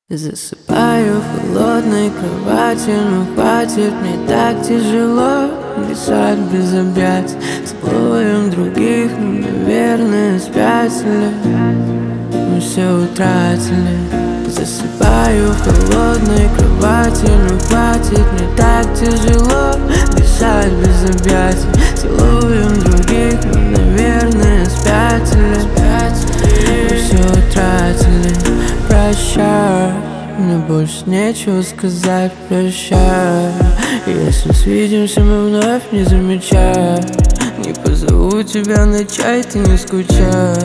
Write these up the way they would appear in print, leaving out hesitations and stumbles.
Засыпаю в холодной кровати, но хватит, мне так тяжело дышать без объятий. Целуем других, мы, наверное, спятили, мы все утратили. Засыпаю в холодной кровати, но хватит, мне так тяжело дышать без объятий. Целуем других, мы, наверное, спятили, мы все утратили. Прощай, мне больше нечего сказать, прощай. Если свидимся, мы вновь не замечая. Не позову тебя на чай, ты не скучай.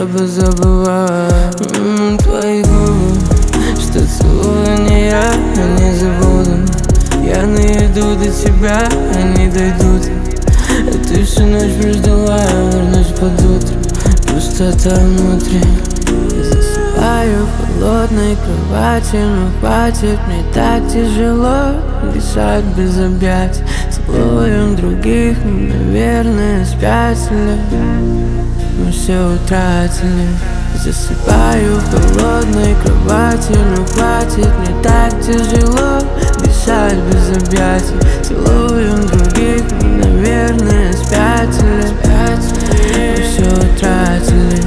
Забывай твои губы, что целую не я не забуду. Я найду до тебя, они дойдут. А ты всю ночь прождала, я вернусь под утро. Пустота внутри. Засыпаю в холодной кровати, но хватит, мне так тяжело дышать без объятий. Целуем других, мы, наверное, спятили, мы все утратили. Засыпаю в холодной кровати, но хватит, мне так тяжело дышать без объятий. Целуем других, мы, наверное, спятили, мы все утратили.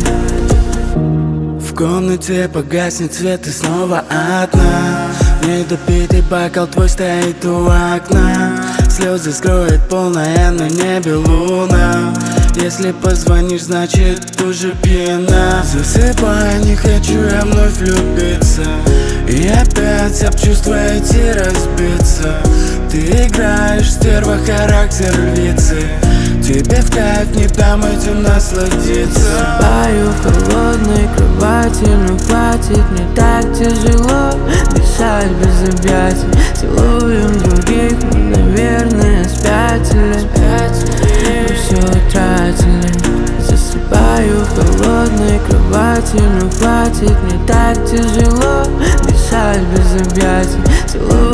В комнате погаснет свет и снова одна. Недопитый бокал твой стоит у окна. Слезы скроет полная на небе луна. Если позвонишь, значит уже пьяна. Засыпай, не хочу я вновь влюбиться. И опять обчувствуете разбиться. Ты играешь, стерва, характер львицы. Тебе в кайф, не дам этим насладиться. Засыпаю в холодной кровати, но хватит, мне так тяжело дышать без объятий. Целуем других, мы, наверное, спятили, мы все утратили. Засыпаю в холодной кровати, но хватит, мне так тяжело дышать без объятий. Целуем